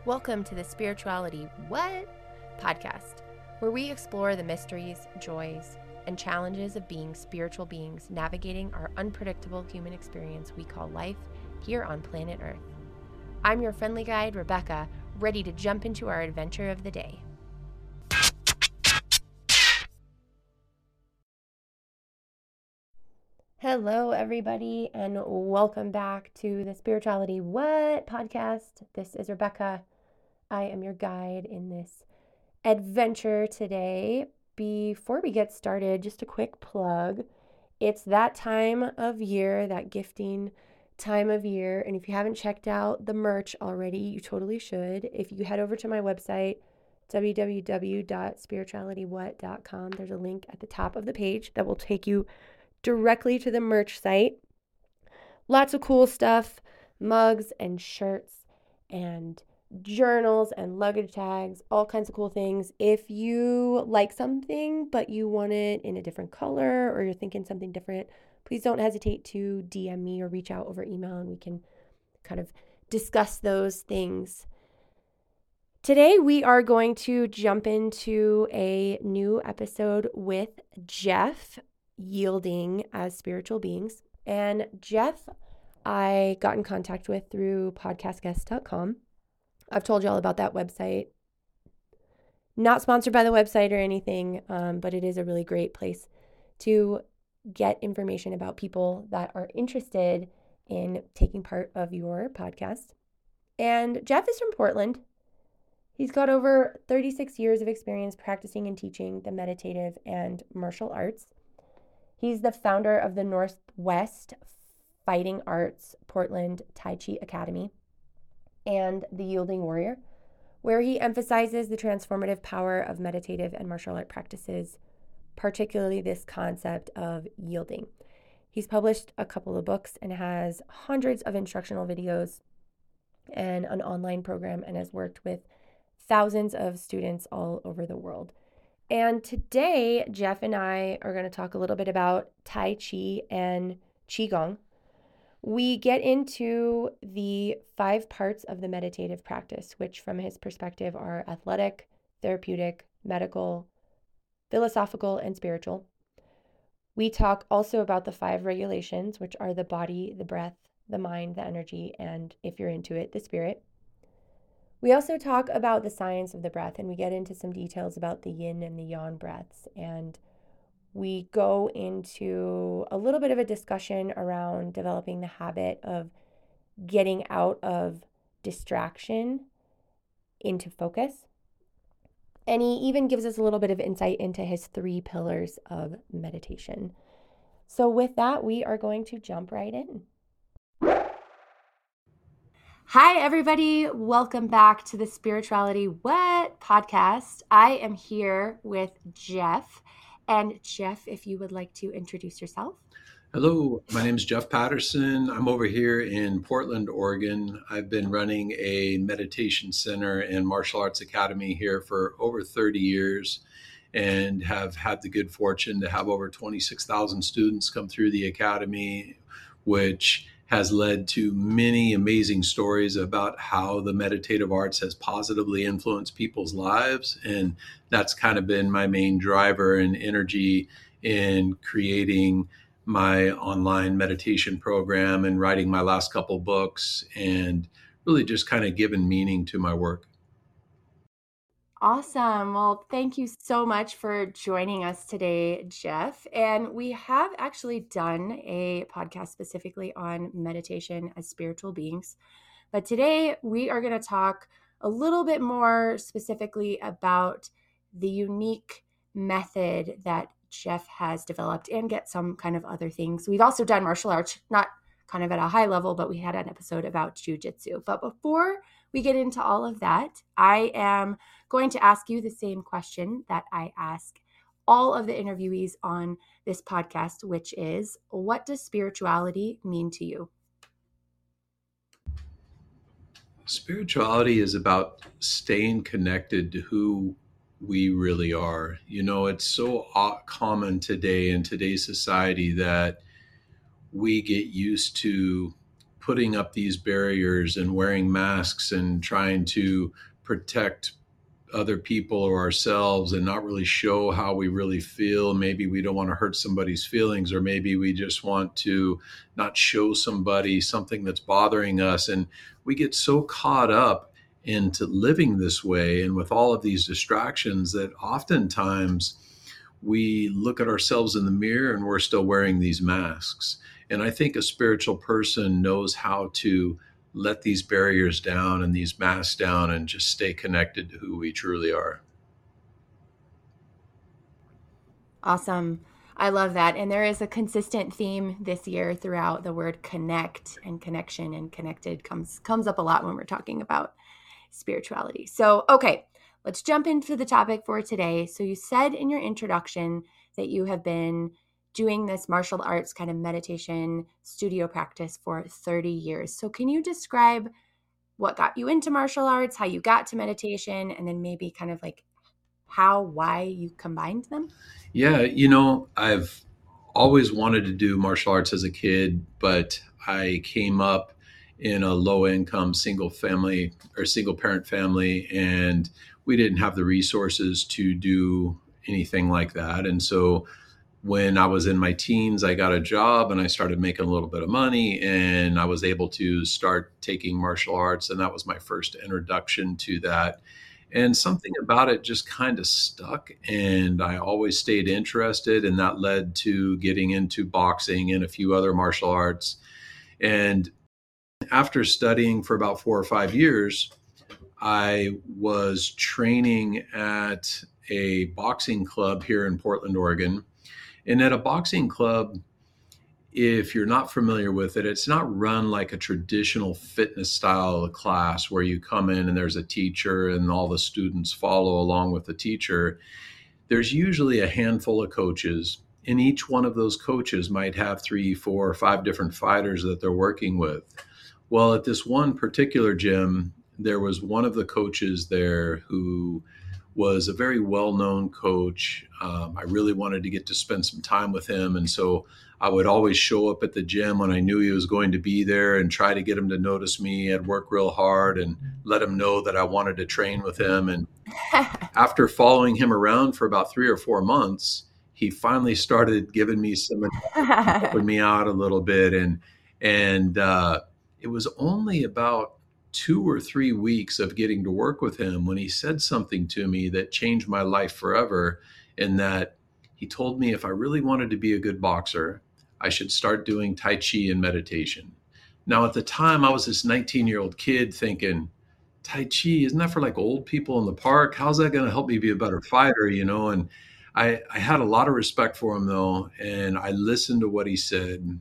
Welcome to the Spirituality What? Podcast, where we explore the mysteries, joys, and challenges of being spiritual beings navigating our unpredictable human experience we call life here on planet Earth. I'm your friendly guide, Rebecca, ready to jump into our adventure of the day. Hello, everybody, and welcome back to the Spirituality What? Podcast. This is Rebecca. I am your guide in this adventure today. Before we get started, just a quick plug. It's that time of year, that gifting time of year. And if you haven't checked out the merch already, you totally should. If you head over to my website, www.spiritualitywhat.com, there's a link at the top of the page that will take you directly to the merch site. Lots of cool stuff, mugs and shirts and journals and luggage tags, all kinds of cool things. If you like something but you want it in a different color or you're thinking something different, please don't hesitate to DM me or reach out over email and we can kind of discuss those things. Today we are going to jump into a new episode with Jeff, Yielding as Spiritual Beings. And Jeff, I got in contact with through podcastguest.com. I've told you all about that website. Not sponsored by the website or anything, but it is a really great place to get information about people that are interested in taking part of your podcast. And Jeff is from Portland. He's got over 36 years of experience practicing and teaching the meditative and martial arts. He's the founder of the Northwest Fighting Arts Portland Tai Chi Academy and the Yielding Warrior, where he emphasizes the transformative power of meditative and martial art practices, particularly this concept of yielding. He's published a couple of books and has hundreds of instructional videos and an online program and has worked with thousands of students all over the world. And today, Jeff and I are going to talk a little bit about Tai Chi and Qigong. We get into the 5 parts of the meditative practice, which from his perspective are athletic, therapeutic, medical, philosophical, and spiritual. We talk also about the 5 regulations, which are the body, the breath, the mind, the energy, and if you're into it, the spirit. We also talk about the science of the breath, and we get into some details about the yin and the yang breaths, and we go into a little bit of a discussion around developing the habit of getting out of distraction into focus. And he even gives us a little bit of insight into his 3 pillars of meditation. So with that, we are going to jump right in. Hi, everybody. Welcome back to the Spirituality What? Podcast. I am here with Jeff. And Jeff, if you would like to introduce yourself. Hello, my name is Jeff Patterson. I'm over here in Portland, Oregon. I've been running a meditation center and martial arts academy here for over 30 years and have had the good fortune to have over 26,000 students come through the academy, which has led to many amazing stories about how the meditative arts has positively influenced people's lives. And that's kind of been my main driver and energy in creating my online meditation program and writing my last couple books and really just kind of given meaning to my work. Awesome. Well, thank you so much for joining us today, Jeff. And we have actually done a podcast specifically on meditation as spiritual beings. But today we are going to talk a little bit more specifically about the unique method that Jeff has developed and get some kind of other things. We've also done martial arts, not kind of at a high level, but we had an episode about jujitsu. But before we get into all of that, I am going to ask you the same question that I ask all of the interviewees on this podcast, which is, what does spirituality mean to you? Spirituality is about staying connected to who we really are. You know, it's so common today in today's society that we get used to putting up these barriers and wearing masks and trying to protect other people or ourselves and not really show how we really feel. Maybe we don't want to hurt somebody's feelings, or maybe we just want to not show somebody something that's bothering us. And we get so caught up into living this way and with all of these distractions that oftentimes we look at ourselves in the mirror and we're still wearing these masks. And I think a spiritual person knows how to let these barriers down and these masks down and just stay connected to who we truly are. Awesome. I love that. And there is a consistent theme this year throughout. The word connect and connection and connected comes up a lot when we're talking about spirituality. So, okay, let's jump into the topic for today. So you said in your introduction that you have been doing this martial arts kind of meditation studio practice for 30 years. So can you describe what got you into martial arts, how you got to meditation, and then maybe kind of like why you combined them? Yeah, I've always wanted to do martial arts as a kid, but I came up in a low income single family or single parent family, and we didn't have the resources to do anything like that. And so when I was in my teens, I got a job and I started making a little bit of money, and I was able to start taking martial arts. And that was my first introduction to that. And something about it just kind of stuck, and I always stayed interested. And that led to getting into boxing and a few other martial arts. And after studying for about 4 or 5 years, I was training at a boxing club here in Portland, Oregon. And at a boxing club, if you're not familiar with it, it's not run like a traditional fitness style class where you come in and there's a teacher and all the students follow along with the teacher. There's usually a handful of coaches, and each one of those coaches might have 3, 4, or 5 different fighters that they're working with. Well, at this one particular gym, there was one of the coaches there who was a very well-known coach. I really wanted to get to spend some time with him. And so I would always show up at the gym when I knew he was going to be there and try to get him to notice me. I'd work real hard and let him know that I wanted to train with him. And after following him around for about 3 or 4 months, he finally started giving me some, helping me out a little bit. And it was only about 2 or 3 weeks of getting to work with him when he said something to me that changed my life forever. In that he told me if I really wanted to be a good boxer, I should start doing Tai Chi and meditation. Now, at the time, I was this 19-year-old kid thinking, Tai Chi, isn't that for like old people in the park? How's that going to help me be a better fighter? And I had a lot of respect for him, though, and I listened to what he said,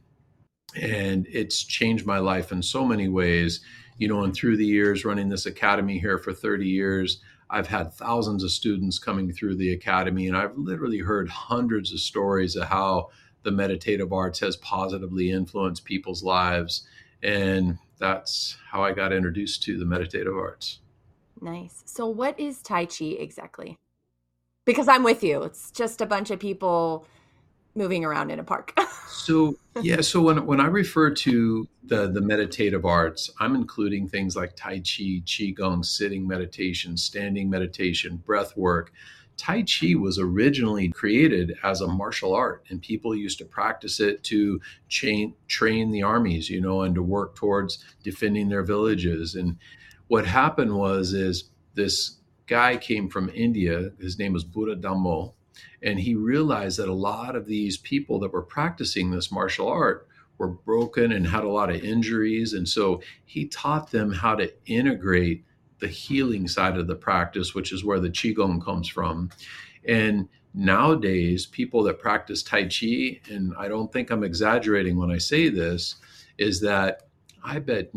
and it's changed my life in so many ways. And through the years running this academy here for 30 years, I've had thousands of students coming through the academy, and I've literally heard hundreds of stories of how the meditative arts has positively influenced people's lives. And that's how I got introduced to the meditative arts. Nice. So what is Tai Chi exactly? Because I'm with you. It's just a bunch of people moving around in a park. So when I refer to the meditative arts, I'm including things like Tai Chi, Qigong, sitting meditation, standing meditation, breath work. Tai Chi was originally created as a martial art, and people used to practice it to train the armies, and to work towards defending their villages. And what happened is this guy came from India. His name was Buddha Dhammo. And he realized that a lot of these people that were practicing this martial art were broken and had a lot of injuries. And so he taught them how to integrate the healing side of the practice, which is where the Qigong comes from. And nowadays, people that practice Tai Chi, and I don't think I'm exaggerating when I say this, is that I bet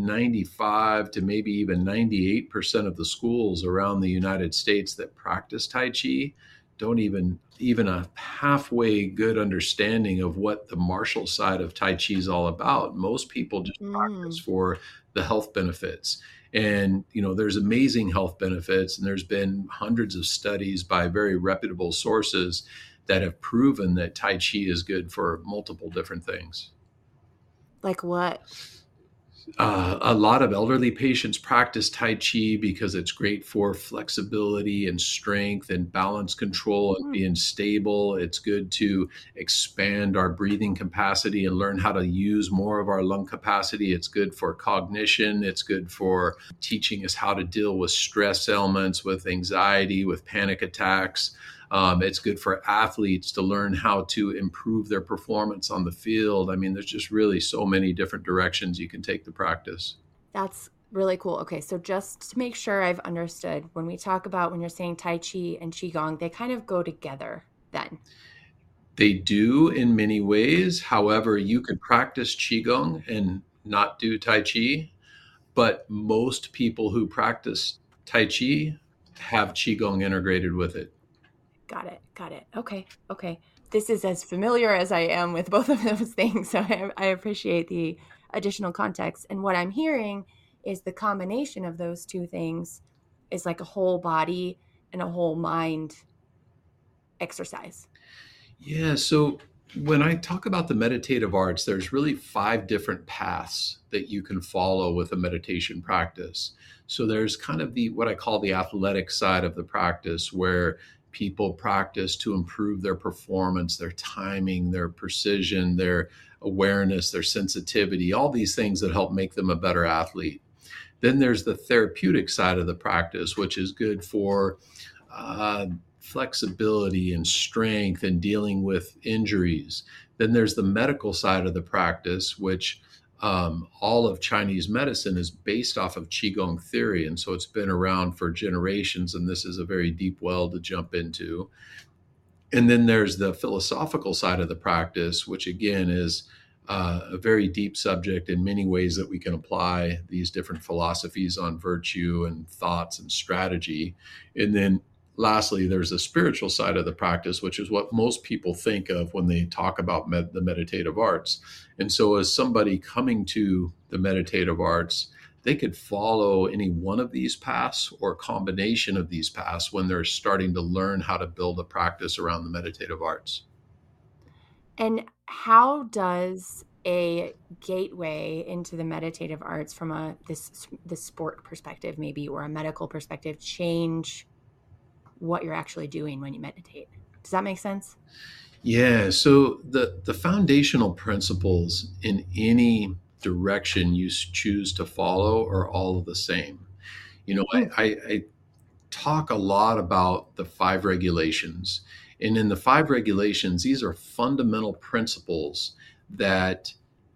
95 to maybe even 98% of the schools around the United States that practice Tai Chi don't even a halfway good understanding of what the martial side of Tai Chi is all about. Most people just practice for the health benefits. And, there's amazing health benefits, and there's been hundreds of studies by very reputable sources that have proven that Tai Chi is good for multiple different things. Like what? A lot of elderly patients practice Tai Chi because it's great for flexibility and strength and balance control and Mm, being stable. It's good to expand our breathing capacity and learn how to use more of our lung capacity. It's good for cognition. It's good for teaching us how to deal with stress elements, with anxiety, with panic attacks. It's good for athletes to learn how to improve their performance on the field. I mean, there's just really so many different directions you can take the practice. that's really cool. Okay, so just to make sure I've understood, when we talk about when you're saying Tai Chi and Qigong, they kind of go together then. They do in many ways. However, you could practice Qigong and not do Tai Chi, but most people who practice Tai Chi have Qigong integrated with it. Got it. Got it. Okay. Okay. This is as familiar as I am with both of those things. So I appreciate the additional context. And what I'm hearing is the combination of those two things is like a whole body and a whole mind exercise. Yeah, so when I talk about the meditative arts, there's really five different paths that you can follow with a meditation practice. So there's kind of the what I call the athletic side of the practice where people practice to improve their performance, their timing, their precision, their awareness, their sensitivity, all these things that help make them a better athlete. Then there's the therapeutic side of the practice, which is good for uh, flexibility and strength and dealing with injuries. Then there's the medical side of the practice, which all of Chinese medicine is based off of Qigong theory. And so it's been around for generations, and this is a very deep well to jump into. And then there's the philosophical side of the practice, which again is a very deep subject in many ways that we can apply these different philosophies on virtue and thoughts and strategy. And then lastly, there's the spiritual side of the practice, which is what most people think of when they talk about the meditative arts. And so, as somebody coming to the meditative arts, they could follow any one of these paths or a combination of these paths when they're starting to learn how to build a practice around the meditative arts. And how does a gateway into the meditative arts from this sport perspective maybe or a medical perspective change what you're actually doing when you meditate? Does that make sense? Yeah, so the foundational principles in any direction you choose to follow are all the same. You know, Mm, I talk a lot about the five regulations. And in the five regulations, these are fundamental principles that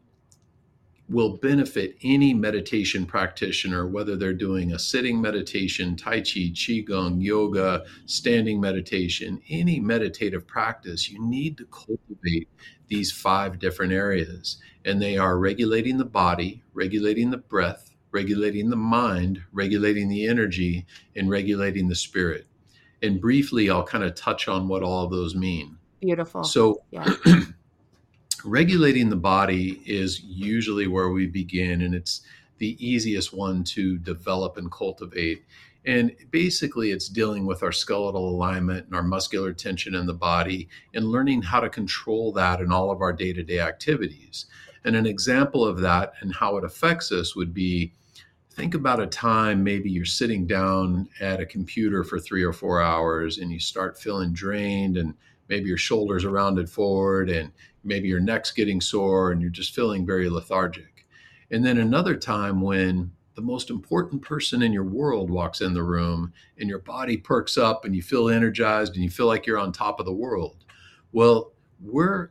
will benefit any meditation practitioner, whether they're doing a sitting meditation, Tai Chi, Qigong, yoga, standing meditation, any meditative practice. You need to cultivate these five different areas. And they are regulating the body, regulating the breath, regulating the mind, regulating the energy, and regulating the spirit. And briefly, I'll kind of touch on what all of those mean. beautiful. So, Yeah. regulating the body is usually where we begin, and it's the easiest one to develop and cultivate. And basically, it's dealing with our skeletal alignment and our muscular tension in the body and learning how to control that in all of our day to day activities. And an example of that and how it affects us would be think about a time maybe you're sitting down at a computer for 3 or 4 hours and you start feeling drained, and maybe your shoulders are rounded forward and maybe your neck's getting sore and you're just feeling very lethargic. And then another time when the most important person in your world walks in the room and your body perks up and you feel energized and you feel like you're on top of the world. Well, we're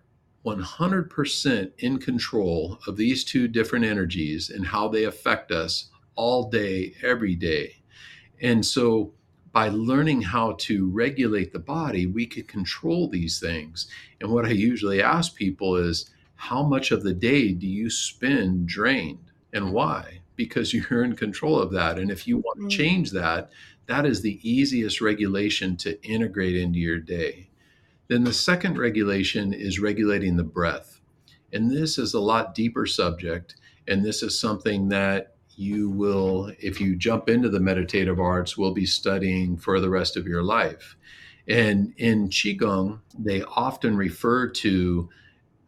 100% in control of these two different energies and how they affect us all day, every day. And so by learning how to regulate the body, we can control these things. And what I usually ask people is, how much of the day do you spend drained and why? Because you're in control of that. And if you want to Mm, change that, that is the easiest regulation to integrate into your day. Then the second regulation is regulating the breath. And this is a lot deeper subject. And this is something that you will, if you jump into the meditative arts, will be studying for the rest of your life. And in Qigong, they often refer to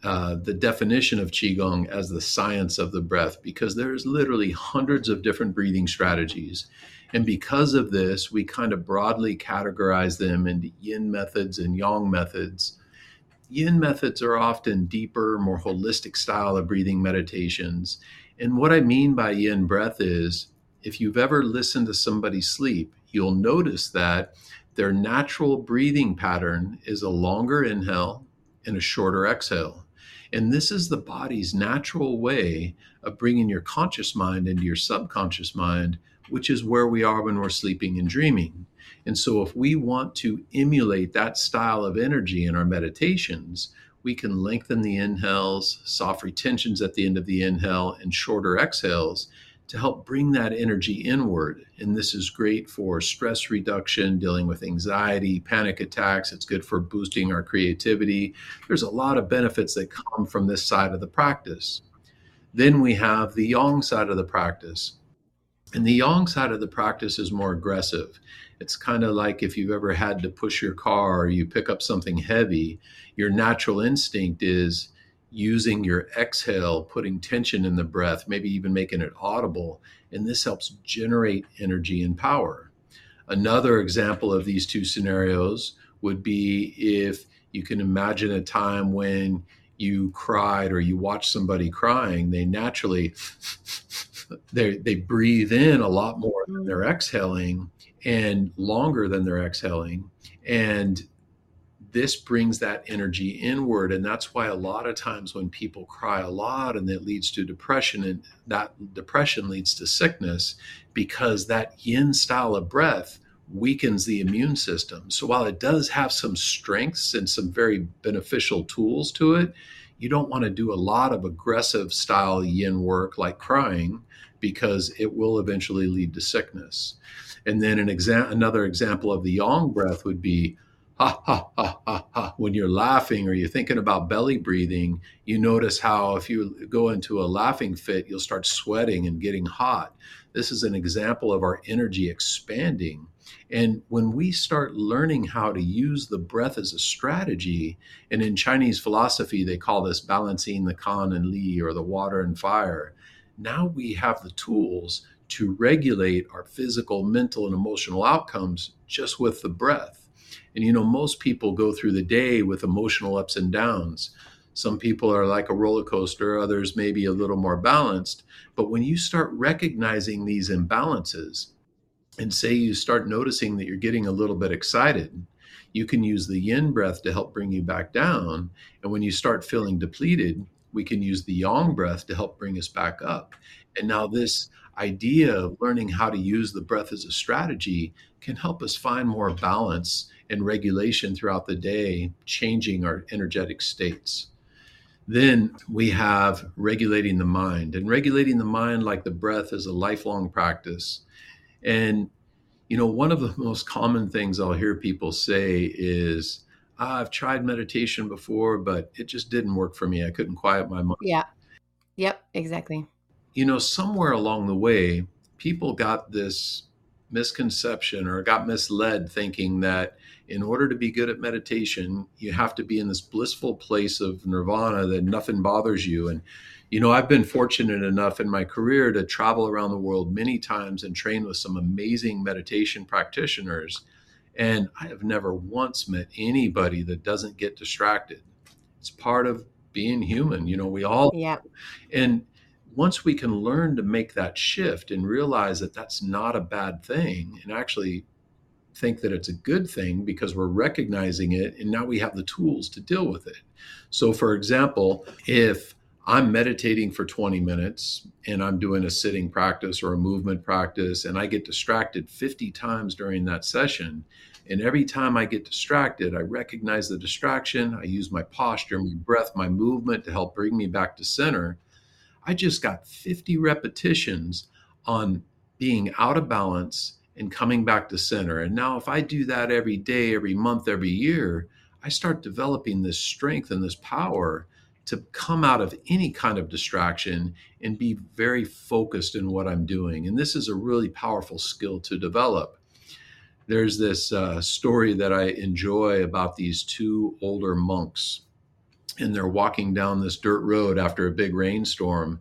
the definition of Qigong as the science of the breath, because there's literally hundreds of different breathing strategies. And because of this, we kind of broadly categorize them into yin methods and yang methods. Yin methods are often deeper, more holistic style of breathing meditations. And what I mean by yin breath is, if you've ever listened to somebody sleep, you'll notice that their natural breathing pattern is a longer inhale and a shorter exhale. And this is the body's natural way of bringing your conscious mind into your subconscious mind, which is where we are when we're sleeping and dreaming. And so, if we want to emulate that style of energy in our meditations, we can lengthen the inhales, soft retentions at the end of the inhale, and shorter exhales to help bring that energy inward. And this is great for stress reduction, dealing with anxiety, panic attacks. It's good for boosting our creativity. There's a lot of benefits that come from this side of the practice. Then we have the yang side of the practice. And the yang side of the practice is more aggressive. It's kind of like if you've ever had to push your car or you pick up something heavy, your natural instinct is using your exhale, putting tension in the breath, maybe even making it audible. And this helps generate energy and power. Another example of these two scenarios would be if you can imagine a time when you cried or you watch somebody crying, they naturally they breathe in a lot more than they're exhaling and longer than they're exhaling. And this brings that energy inward. And that's why a lot of times when people cry a lot and that leads to depression, and that depression leads to sickness, because that yin style of breath weakens the immune system. So while it does have some strengths and some very beneficial tools to it, you don't want to do a lot of aggressive style yin work like crying, because it will eventually lead to sickness. And then another example of the yang breath would be ha, ha, ha, ha, ha. When you're laughing or you're thinking about belly breathing, you notice how if you go into a laughing fit, you'll start sweating and getting hot. This is an example of our energy expanding. And when we start learning how to use the breath as a strategy, and in Chinese philosophy, they call this balancing the kan and li, or the water and fire. Now we have the tools to regulate our physical, mental, and emotional outcomes just with the breath. And most people go through the day with emotional ups and downs. Some people are like a roller coaster, others maybe a little more balanced. But when you start recognizing these imbalances, and say you start noticing that you're getting a little bit excited, you can use the yin breath to help bring you back down. And when you start feeling depleted, we can use the yang breath to help bring us back up. And now this idea of learning how to use the breath as a strategy can help us find more balance and regulation throughout the day, changing our energetic states. Then we have regulating the mind. And regulating the mind, like the breath, is a lifelong practice. And, one of the most common things I'll hear people say is, I've tried meditation before, but it just didn't work for me. I couldn't quiet my mind. Yeah. Yep, exactly. Somewhere along the way, people got this misconception or got misled thinking that in order to be good at meditation, you have to be in this blissful place of nirvana that nothing bothers you. And I've been fortunate enough in my career to travel around the world many times and train with some amazing meditation practitioners. And I have never once met anybody that doesn't get distracted. It's part of being human. We all, Yeah. and once we can learn to make that shift and realize that that's not a bad thing, and actually think that it's a good thing because we're recognizing it, and now we have the tools to deal with it. So for example, if I'm meditating for 20 minutes and I'm doing a sitting practice or a movement practice, and I get distracted 50 times during that session, and every time I get distracted, I recognize the distraction, I use my posture, my breath, my movement to help bring me back to center, I just got 50 repetitions on being out of balance and coming back to center. And now if I do that every day, every month, every year, I start developing this strength and this power to come out of any kind of distraction and be very focused in what I'm doing. And this is a really powerful skill to develop. There's this story that I enjoy about these two older monks. and they're walking down this dirt road after a big rainstorm,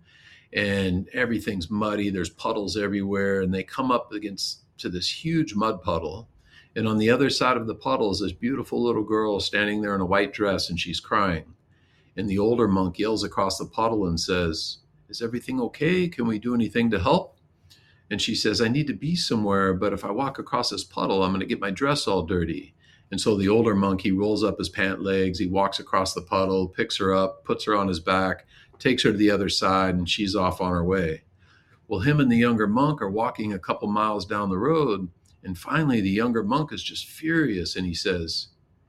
and everything's muddy. There's puddles everywhere, and they come up against to this huge mud puddle. And on the other side of the puddle is this beautiful little girl standing there in a white dress, and she's crying. And the older monk yells across the puddle and says, "Is everything okay? Can we do anything to help?" And she says, "I need to be somewhere, but if I walk across this puddle, I'm going to get my dress all dirty." And so the older monk, he rolls up his pant legs, he walks across the puddle, picks her up, puts her on his back, takes her to the other side, and she's off on her way. Well, him and the younger monk are walking a couple miles down the road, and finally the younger monk is just furious, and he says,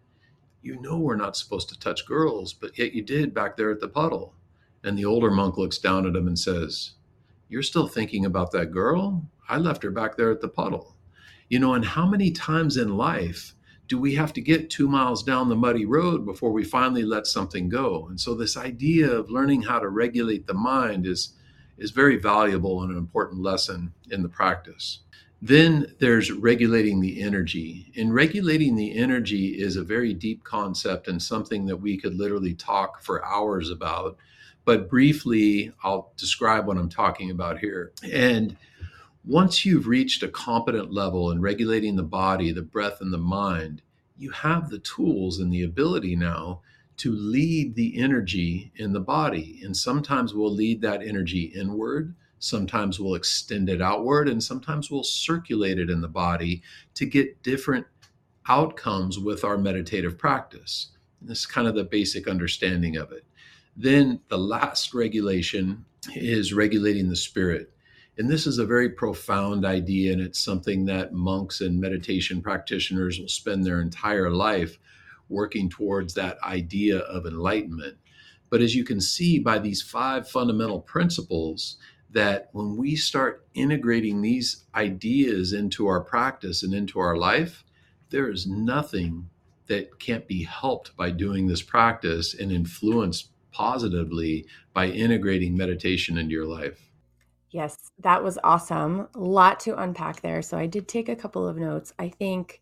"You know we're not supposed to touch girls, but yet you did back there at the puddle." And the older monk looks down at him and says, "You're still thinking about that girl? I left her back there at the puddle." And how many times in life do we have to get 2 miles down the muddy road before we finally let something go? And so this idea of learning how to regulate the mind is very valuable and an important lesson in the practice. Then there's regulating the energy. And regulating the energy is a very deep concept and something that we could literally talk for hours about. But briefly, I'll describe what I'm talking about here. And once you've reached a competent level in regulating the body, the breath, and the mind, you have the tools and the ability now to lead the energy in the body. And sometimes we'll lead that energy inward, sometimes we'll extend it outward, and sometimes we'll circulate it in the body to get different outcomes with our meditative practice. And this is kind of the basic understanding of it. Then the last regulation is regulating the spirit. And this is a very profound idea, and it's something that monks and meditation practitioners will spend their entire life working towards, that idea of enlightenment. But as you can see by these 5 fundamental principles, that when we start integrating these ideas into our practice and into our life, there is nothing that can't be helped by doing this practice and influenced positively by integrating meditation into your life. Yes, that was awesome. A lot to unpack there. So I did take a couple of notes. I think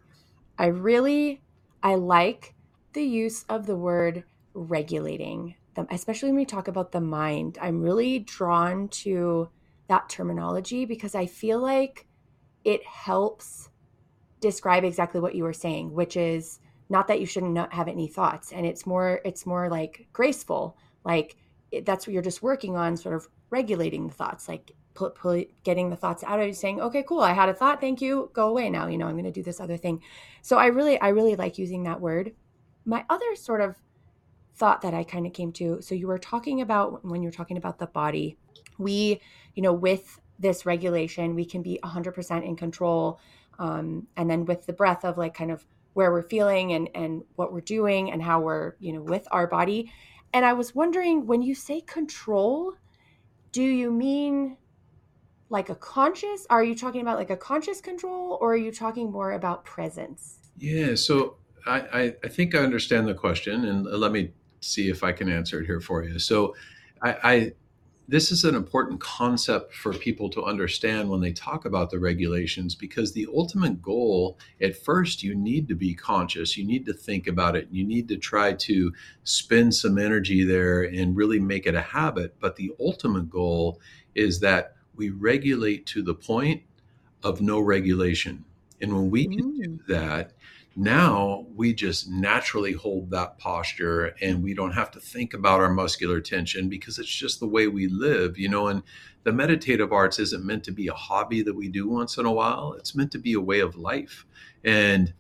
I like the use of the word regulating them, especially when we talk about the mind. I'm really drawn to that terminology because I feel like it helps describe exactly what you were saying, which is not that you shouldn't not have any thoughts. And it's more like graceful, like that's what you're just working on, sort of regulating the thoughts, like getting the thoughts out of you, saying, okay, cool, I had a thought, thank you, go away now, I'm going to do this other thing. So I really like using that word. My other sort of thought that I kind of came to, so you were talking about, when you're talking about the body, we, with this regulation, we can be 100% in control. And then with the breath of like kind of where we're feeling and what we're doing and how we're, with our body. And I was wondering, when you say control, do you mean like are you talking about like a conscious control, or are you talking more about presence? Yeah, so I think I understand the question, and let me see if I can answer it here for you. So, I this is an important concept for people to understand when they talk about the regulations, because the ultimate goal, at first, you need to be conscious, you need to think about it, you need to try to spend some energy there and really make it a habit. But the ultimate goal is that we regulate to the point of no regulation. And when we can do Mm. that, now we just naturally hold that posture, and we don't have to think about our muscular tension because it's just the way we live. And the meditative arts isn't meant to be a hobby that we do once in a while. It's meant to be a way of life. And,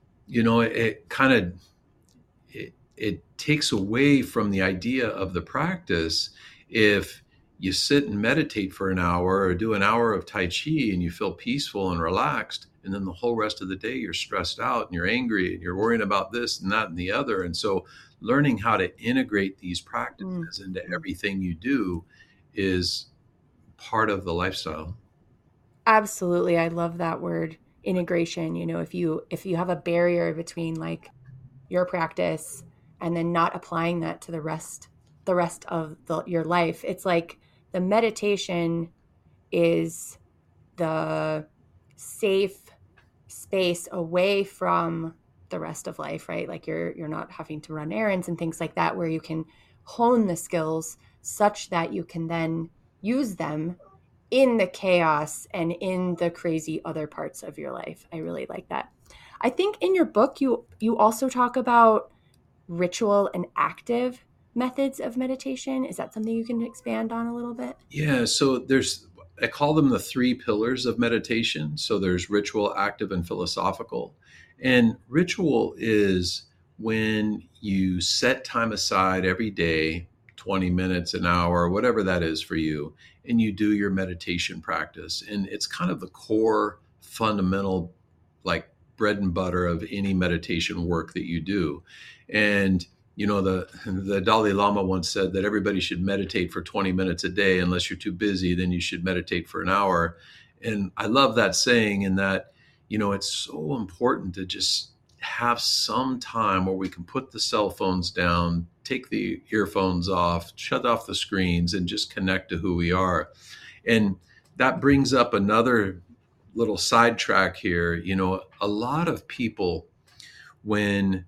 it kind of, it takes away from the idea of the practice if you sit and meditate for an hour or do an hour of Tai Chi and you feel peaceful and relaxed. And then the whole rest of the day, you're stressed out and you're angry and you're worrying about this and that and the other. And so learning how to integrate these Mm. practices into everything you do is part of the lifestyle. Absolutely. I love that word, integration. If you have a barrier between like your practice and then not applying that to the rest of your life, it's like the meditation is the safe space away from the rest of life, right? Like you're not having to run errands and things like that, where you can hone the skills such that you can then use them in the chaos and in the crazy other parts of your life. I really like that. I think in your book you also talk about ritual and active methods of meditation. Is that something you can expand on a little bit? Yeah, so I call them the three pillars of meditation. So there's ritual, active, and philosophical. And ritual is when you set time aside every day, 20 minutes, an hour, whatever that is for you, and you do your meditation practice. And it's kind of the core fundamental, like bread and butter of any meditation work that you do. And the Dalai Lama once said that everybody should meditate for 20 minutes a day. Unless you're too busy, then you should meditate for an hour. And I love that saying, in that, it's so important to just have some time where we can put the cell phones down, take the earphones off, shut off the screens, and just connect to who we are. And that brings up another little sidetrack here. A lot of people, when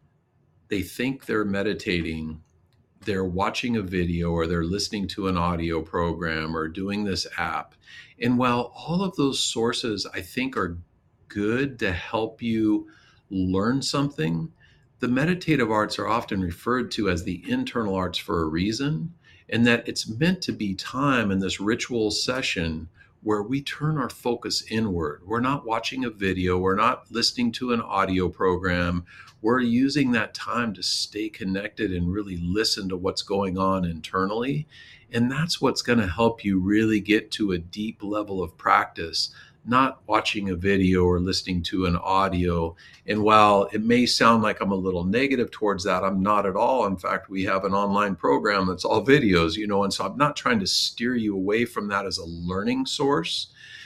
they think they're meditating, they're watching a video or they're listening to an audio program or doing this app. And while all of those sources I think are good to help you learn something, the meditative arts are often referred to as the internal arts for a reason, and that it's meant to be time in this ritual session where we turn our focus inward. We're not watching a video, we're not listening to an audio program. We're using that time to stay connected and really listen to what's going on internally. And that's what's going to help you really get to a deep level of practice, not watching a video or listening to an audio. And while it may sound like I'm a little negative towards that, I'm not at all. In fact, we have an online program that's all videos, and so I'm not trying to steer you away from that as a learning source.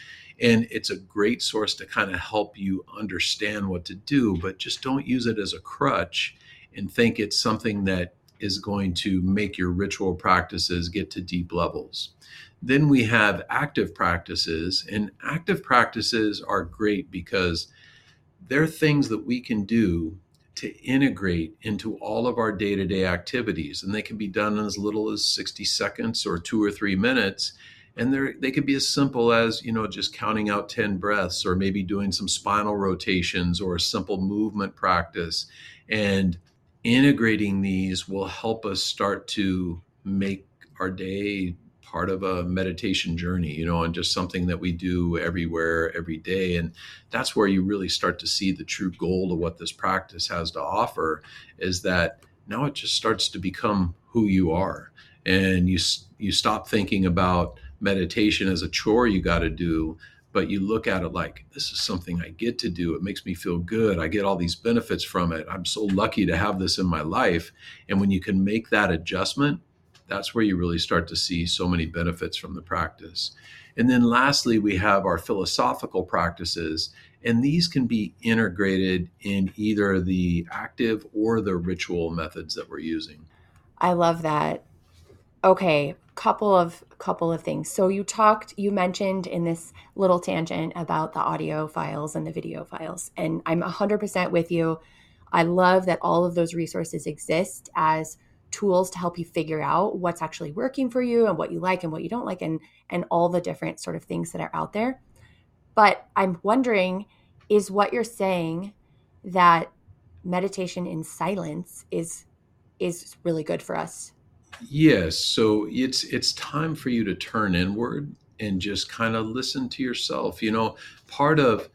And it's a great source to kind of help you understand what to do, but just don't use it as a crutch and think it's something that is going to make your ritual practices get to deep levels. Then we have active practices, and active practices are great because they're things that we can do to integrate into all of our day-to-day activities. And they can be done in as little as 60 seconds or 2 or 3 minutes. And they could be as simple as, just counting out 10 breaths, or maybe doing some spinal rotations or a simple movement practice. And integrating these will help us start to make our day part of a meditation journey, and just something that we do everywhere, every day. And that's where you really start to see the true gold of what this practice has to offer, is that now it just starts to become who you are. And you stop thinking about meditation as a chore you got to do, but you look at it like, this is something I get to do. It makes me feel good. I get all these benefits from it. I'm so lucky to have this in my life. And when you can make that adjustment, that's where you really start to see so many benefits from the practice. And then lastly, we have our philosophical practices, and these can be integrated in either the active or the ritual methods that we're using. I love that. Okay, couple of things. So you mentioned in this little tangent about the audio files and the video files, and I'm 100% with you. I love that all of those resources exist as tools to help you figure out what's actually working for you and what you like and what you don't like, and all the different sort of things that are out there. But I'm wondering, is what you're saying that meditation in silence is really good for us? Yes, so it's time for you to turn inward and just kind of listen to yourself. Part of,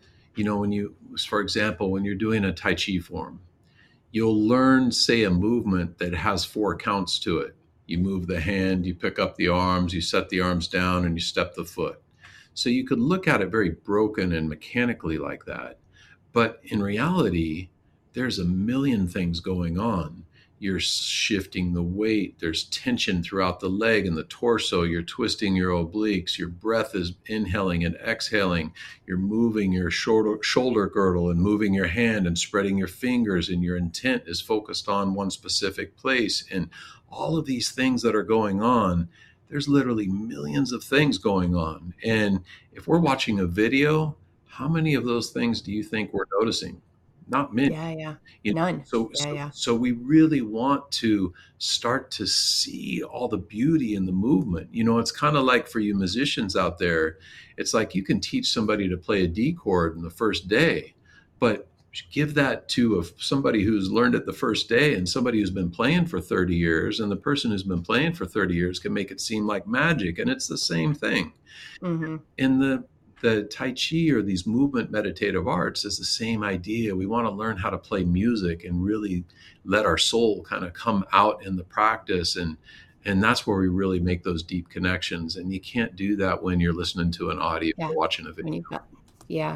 for example, when you're doing a Tai Chi form, you'll learn, say, a movement that has 4 counts to it. You move the hand, you pick up the arms, you set the arms down, and you step the foot. So you could look at it very broken and mechanically like that. But in reality, there's a million things going on. You're shifting the weight. There's tension throughout the leg and the torso. You're twisting your obliques. Your breath is inhaling and exhaling. You're moving your shoulder girdle and moving your hand and spreading your fingers, and your intent is focused on one specific place. And all of these things that are going on, there's literally millions of things going on. And if we're watching a video, how many of those things do you think we're noticing? Not many. Yeah, yeah. You know, None. so Yeah, so yeah. so we really want to start to see all the beauty in the movement. It's kind of like for you musicians out there, it's like you can teach somebody to play a D chord in the first day, but give that to somebody who's learned it the first day and somebody who's been playing for 30 years, and the person who's been playing for 30 years can make it seem like magic, and it's the same thing. Mm-hmm. In the Tai Chi or these movement meditative arts is the same idea. We want to learn how to play music and really let our soul kind of come out in the practice, and that's where we really make those deep connections. And you can't do that when you're listening to an audio Yeah. or watching a When video. you've got, yeah.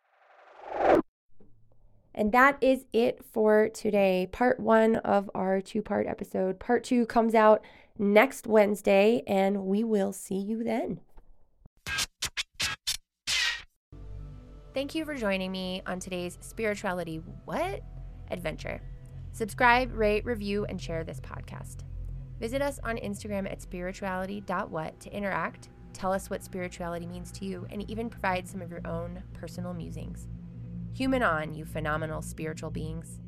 And that is it for today. Part 1 of our 2-part episode. Part 2 comes out next Wednesday, and we will see you then. Thank you for joining me on today's Spirituality What? Adventure. Subscribe, rate, review, and share this podcast. Visit us on Instagram at spirituality.what to interact, tell us what spirituality means to you, and even provide some of your own personal musings. Human on, you phenomenal spiritual beings.